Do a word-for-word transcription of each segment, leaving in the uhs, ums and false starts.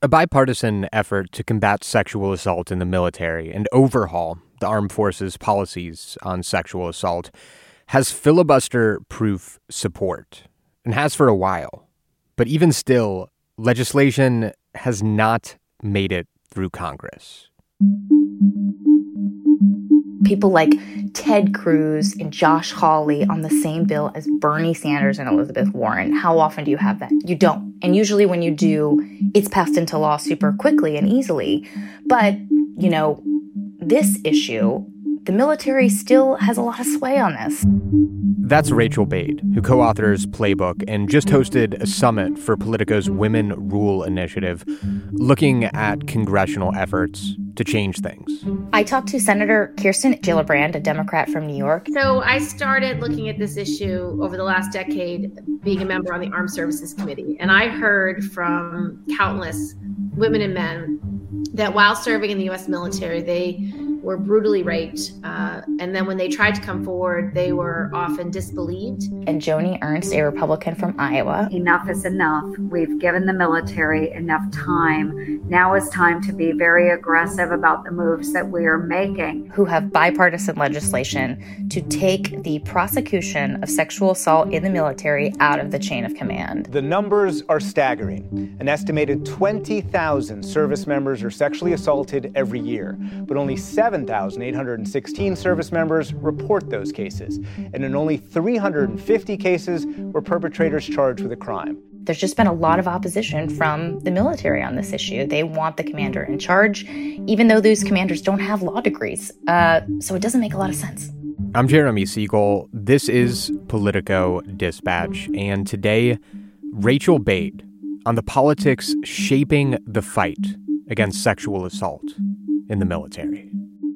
A bipartisan effort to combat sexual assault in the military and overhaul the armed forces' policies on sexual assault has filibuster-proof support, and has for a while. But even still, legislation has not made it through Congress. People like Ted Cruz and Josh Hawley on the same bill as Bernie Sanders and Elizabeth Warren. How often do you have that? You don't. And usually when you do, it's passed into law super quickly and easily. But, you know, this issue, the military still has a lot of sway on this. That's Rachel Bade, who co-authors Playbook and just hosted a summit for Politico's Women Rule initiative, looking at congressional efforts to change things. I talked to Senator Kirsten Gillibrand, a Democrat from New York. So I started looking at this issue over the last decade, being a member on the Armed Services Committee. And I heard from countless women and men that while serving in the U S military, they were brutally raped. Uh, and then when they tried to come forward, they were often disbelieved. And Joni Ernst, a Republican from Iowa. Enough is enough. We've given the military enough time. Now is time to be very aggressive about the moves that we are making. Who have bipartisan legislation to take the prosecution of sexual assault in the military out of the chain of command. The numbers are staggering. An estimated twenty thousand service members are sexually assaulted every year, but only seven thousand eight hundred sixteen service members report those cases. And in only three hundred fifty cases were perpetrators charged with a crime. There's just been a lot of opposition from the military on this issue. They want the commander in charge, even though those commanders don't have law degrees. Uh, so it doesn't make a lot of sense. I'm Jeremy Siegel. This is Politico Dispatch. And today, Rachel Bade on the politics shaping the fight against sexual assault in the military.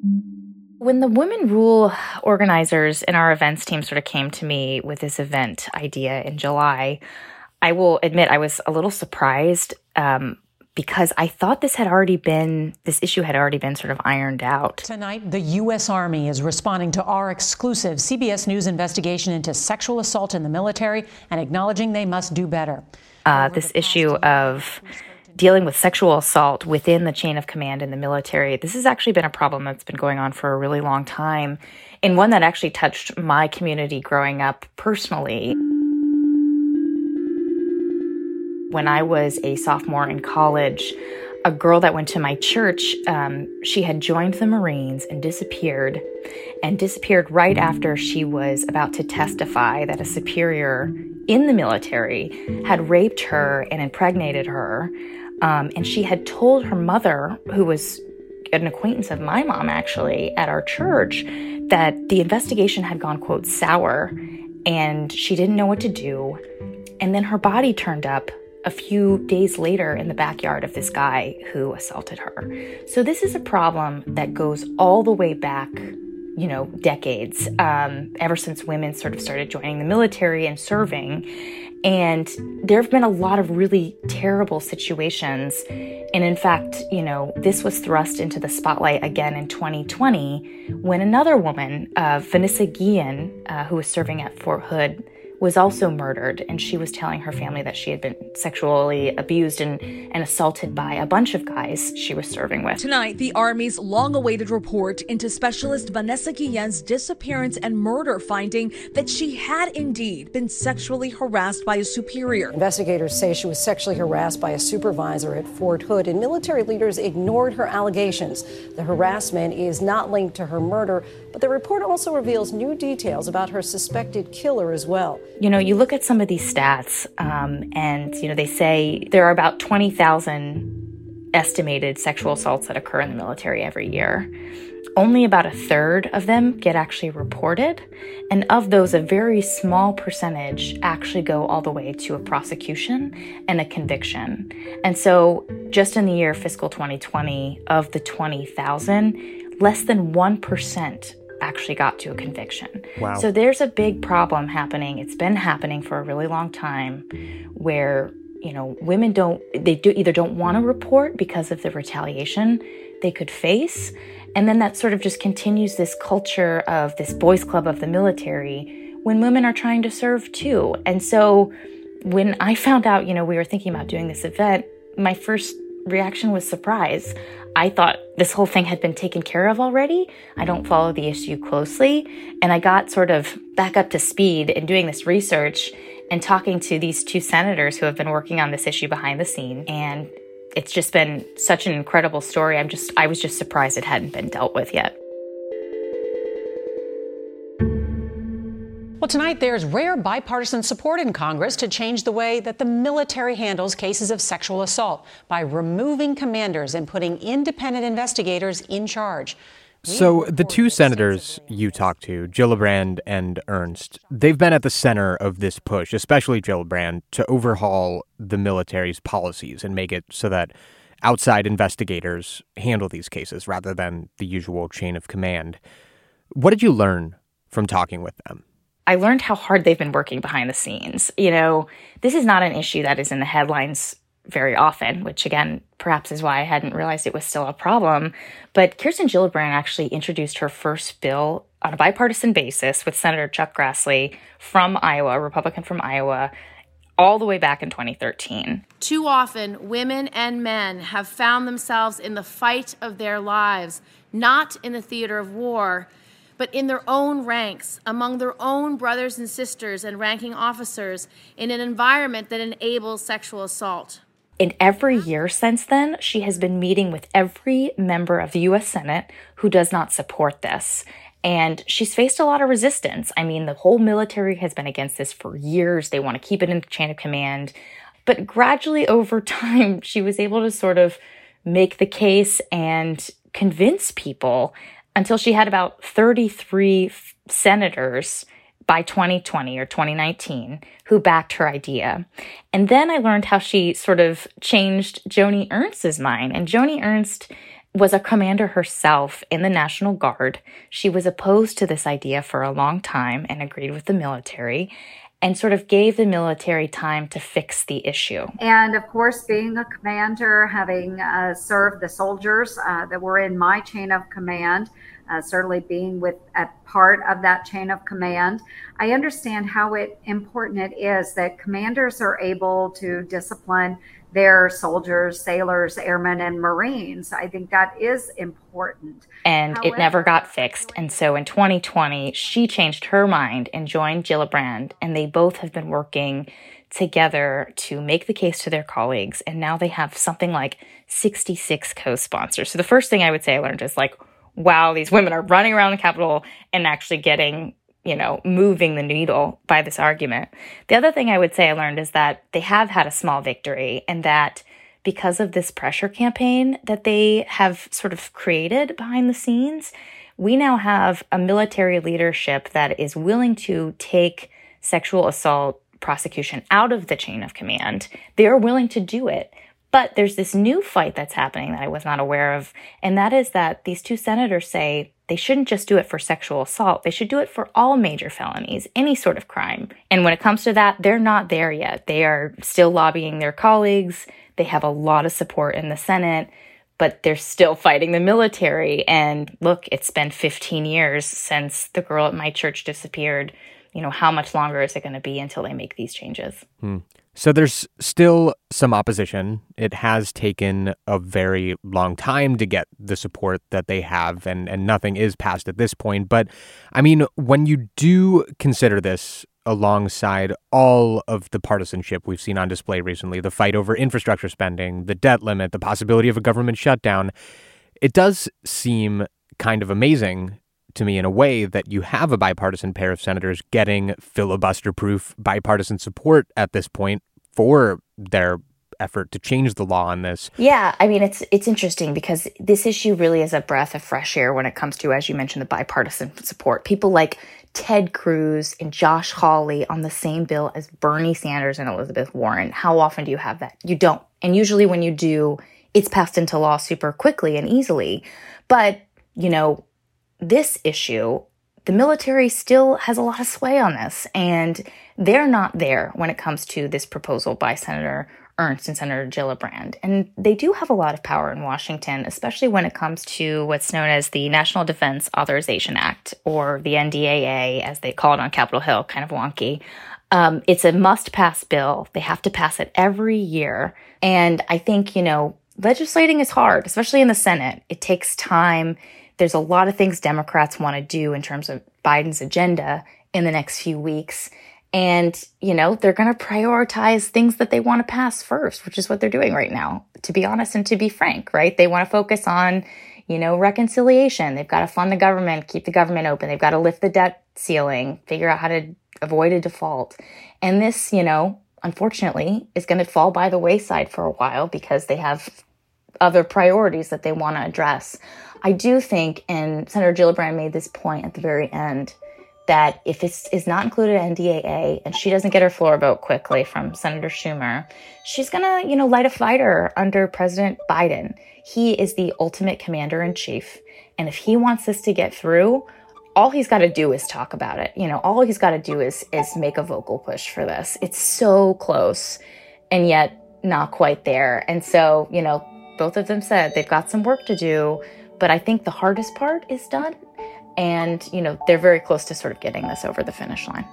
When the Women Rule organizers in our events team sort of came to me with this event idea in July, I will admit I was a little surprised um, because I thought this had already been, this issue had already been sort of ironed out. Tonight, the U S Army is responding to our exclusive C B S News investigation into sexual assault in the military and acknowledging they must do better. Uh, this issue of dealing with sexual assault within the chain of command in the military, this has actually been a problem that's been going on for a really long time, and one that actually touched my community growing up personally. When I was a sophomore in college, a girl that went to my church, um, she had joined the Marines and disappeared, and disappeared right after she was about to testify that a superior in the military had raped her and impregnated her. Um, and she had told her mother, who was an acquaintance of my mom, actually, at our church, that the investigation had gone, quote, sour, and she didn't know what to do. And then her body turned up a few days later in the backyard of this guy who assaulted her. So this is a problem that goes all the way back, you know, decades, um, ever since women sort of started joining the military and serving. And there have been a lot of really terrible situations. And in fact, you know, this was thrust into the spotlight again in twenty twenty when another woman, uh, Vanessa Guillen, uh, who was serving at Fort Hood, was also murdered, and she was telling her family that she had been sexually abused and, and assaulted by a bunch of guys she was serving with. Tonight, the Army's long-awaited report into Specialist Vanessa Guillen's disappearance and murder, finding that she had indeed been sexually harassed by a superior. Investigators say she was sexually harassed by a supervisor at Fort Hood, and military leaders ignored her allegations. The harassment is not linked to her murder, but the report also reveals new details about her suspected killer as well. You know, you look at some of these stats, um, and, you know, they say there are about twenty thousand estimated sexual assaults that occur in the military every year. Only about a third of them get actually reported. And of those, a very small percentage actually go all the way to a prosecution and a conviction. And so just in the year fiscal twenty twenty, of the twenty thousand, less than one percent actually got to a conviction. Wow. So there's a big problem happening. It's been happening for a really long time where, you know, women don't, they do either don't want to report because of the retaliation they could face. And then that sort of just continues this culture of this boys club of the military when women are trying to serve too. And so when I found out, you know, we were thinking about doing this event, my first reaction was surprise. I thought this whole thing had been taken care of already. I don't follow the issue closely. And I got sort of back up to speed in doing this research and talking to these two senators who have been working on this issue behind the scene. And it's just been such an incredible story. I'm just, I was just surprised it hadn't been dealt with yet. Well, tonight there's rare bipartisan support in Congress to change the way that the military handles cases of sexual assault by removing commanders and putting independent investigators in charge. So the two senators you talked to, Gillibrand and Ernst, they've been at the center of this push, especially Gillibrand, to overhaul the military's policies and make it so that outside investigators handle these cases rather than the usual chain of command. What did you learn from talking with them? I learned how hard they've been working behind the scenes. You know, this is not an issue that is in the headlines very often, which again, perhaps is why I hadn't realized it was still a problem. But Kirsten Gillibrand actually introduced her first bill on a bipartisan basis with Senator Chuck Grassley from Iowa, a Republican from Iowa, all the way back in twenty thirteen. Too often, women and men have found themselves in the fight of their lives, not in the theater of war, but in their own ranks, among their own brothers and sisters and ranking officers, in an environment that enables sexual assault. And every year since then, she has been meeting with every member of the U S Senate who does not support this. And she's faced a lot of resistance. I mean, the whole military has been against this for years. They want to keep it in the chain of command. But gradually over time, she was able to sort of make the case and convince people until she had about thirty-three senators by twenty twenty or twenty nineteen who backed her idea. And then I learned how she sort of changed Joni Ernst's mind. And Joni Ernst was a commander herself in the National Guard. She was opposed to this idea for a long time and agreed with the military and sort of gave the military time to fix the issue. And of course, being a commander, having uh, served the soldiers uh, that were in my chain of command, uh, certainly being with a part of that chain of command, I understand how it, important it is that commanders are able to discipline their soldiers, sailors, airmen, and Marines. I think that is important. And However, it never got fixed. And so in twenty twenty, she changed her mind and joined Gillibrand, and they both have been working together to make the case to their colleagues. And now they have something like sixty-six co-sponsors. So the first thing I would say I learned is like, wow, these women are running around the Capitol and actually getting, you know, moving the needle by this argument. The other thing I would say I learned is that they have had a small victory, and that because of this pressure campaign that they have sort of created behind the scenes, we now have a military leadership that is willing to take sexual assault prosecution out of the chain of command. They are willing to do it. But there's this new fight that's happening that I was not aware of, and that is that these two senators say they shouldn't just do it for sexual assault. They should do it for all major felonies, any sort of crime. And when it comes to that, they're not there yet. They are still lobbying their colleagues. They have a lot of support in the Senate, but they're still fighting the military. And look, it's been fifteen years since the girl at my church disappeared. You know, how much longer is it going to be until they make these changes? Hmm. So there's still some opposition. It has taken a very long time to get the support that they have, and, and nothing is passed at this point. But, I mean, when you do consider this alongside all of the partisanship we've seen on display recently, the fight over infrastructure spending, the debt limit, the possibility of a government shutdown, it does seem kind of amazing to me in a way that you have a bipartisan pair of senators getting filibuster-proof bipartisan support at this point for their effort to change the law on this. Yeah, I mean, it's it's interesting because this issue really is a breath of fresh air when it comes to, as you mentioned, the bipartisan support. People like Ted Cruz and Josh Hawley on the same bill as Bernie Sanders and Elizabeth Warren. How often do you have that? You don't. And usually when you do, it's passed into law super quickly and easily. But, you know, this issue, the military still has a lot of sway on this, and they're not there when it comes to this proposal by Senator Ernst and Senator Gillibrand. And they do have a lot of power in Washington, especially when it comes to what's known as the National Defense Authorization Act, or the N D A A, as they call it on Capitol Hill, kind of wonky. Um, it's a must-pass bill. They have to pass it every year. And I think, you know, legislating is hard, especially in the Senate. It takes time. There's a lot of things Democrats want to do in terms of Biden's agenda in the next few weeks. And, you know, they're going to prioritize things that they want to pass first, which is what they're doing right now, to be honest and to be frank, right? They want to focus on, you know, reconciliation. They've got to fund the government, keep the government open. They've got to lift the debt ceiling, figure out how to avoid a default. And this, you know, unfortunately, is going to fall by the wayside for a while because they have other priorities that they want to address. I do think, and Senator Gillibrand made this point at the very end, that if it is not included in N D A A and she doesn't get her floor vote quickly from Senator Schumer, she's going to, you know, light a fire under President Biden. He is the ultimate commander in chief. And if he wants this to get through, all he's got to do is talk about it. You know, all he's got to do is is make a vocal push for this. It's so close and yet not quite there. And so, you know, both of them said they've got some work to do, but I think the hardest part is done. And, you know, they're very close to sort of getting this over the finish line.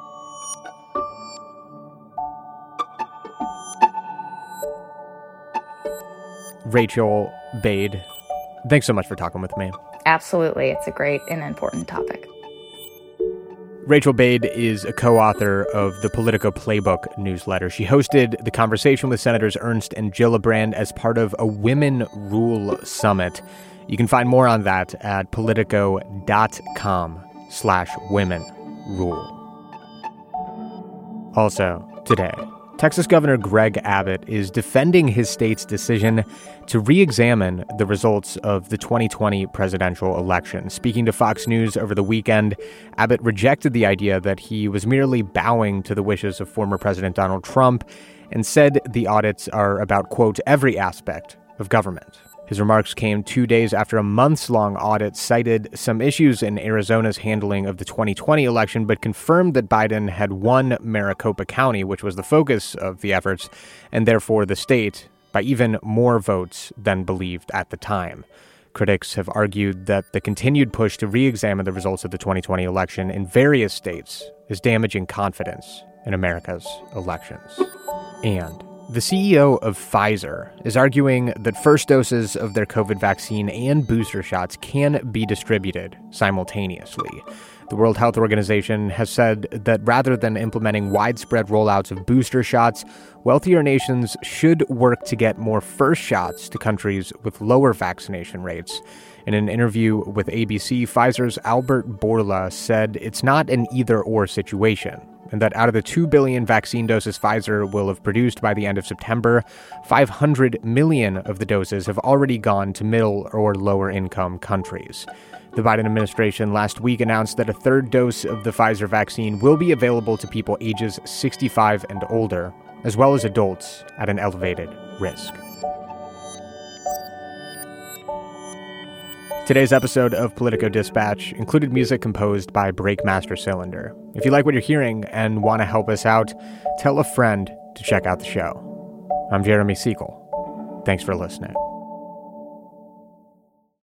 Rachel Bade, thanks so much for talking with me. Absolutely. It's a great and important topic. Rachel Bade is a co-author of the Politico Playbook newsletter. She hosted the conversation with Senators Ernst and Gillibrand as part of a Women Rule Summit. You can find more on that at politico.com slash women rule. Also, today, Texas Governor Greg Abbott is defending his state's decision to re-examine the results of the twenty twenty presidential election. Speaking to Fox News over the weekend, Abbott rejected the idea that he was merely bowing to the wishes of former President Donald Trump and said the audits are about, quote, every aspect of government. His remarks came two days after a months-long audit cited some issues in Arizona's handling of the twenty twenty election, but confirmed that Biden had won Maricopa County, which was the focus of the efforts, and therefore the state, by even more votes than believed at the time. Critics have argued that the continued push to re-examine the results of the twenty twenty election in various states is damaging confidence in America's elections. And the C E O of Pfizer is arguing that first doses of their COVID vaccine and booster shots can be distributed simultaneously. The World Health Organization has said that rather than implementing widespread rollouts of booster shots, wealthier nations should work to get more first shots to countries with lower vaccination rates. In an interview with A B C, Pfizer's Albert Bourla said it's not an either-or situation, and that out of the two billion vaccine doses Pfizer will have produced by the end of September, five hundred million of the doses have already gone to middle or lower-income countries. The Biden administration last week announced that a third dose of the Pfizer vaccine will be available to people ages sixty-five and older, as well as adults at an elevated risk. Today's episode of Politico Dispatch included music composed by Breakmaster Cylinder. If you like what you're hearing and want to help us out, tell a friend to check out the show. I'm Jeremy Siegel. Thanks for listening.